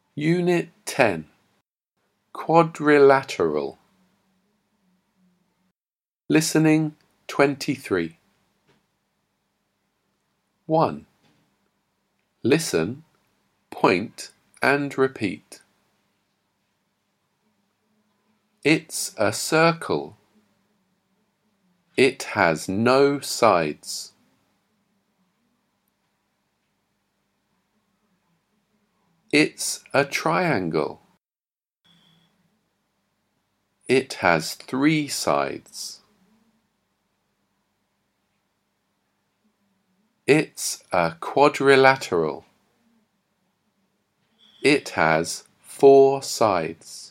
Unit 10. Quadrilateral. Listening 23. 1. Listen, point and repeat. It's a circle. It has no sides. It's a triangle. It has 3 sides. It's a quadrilateral. It has 4 sides.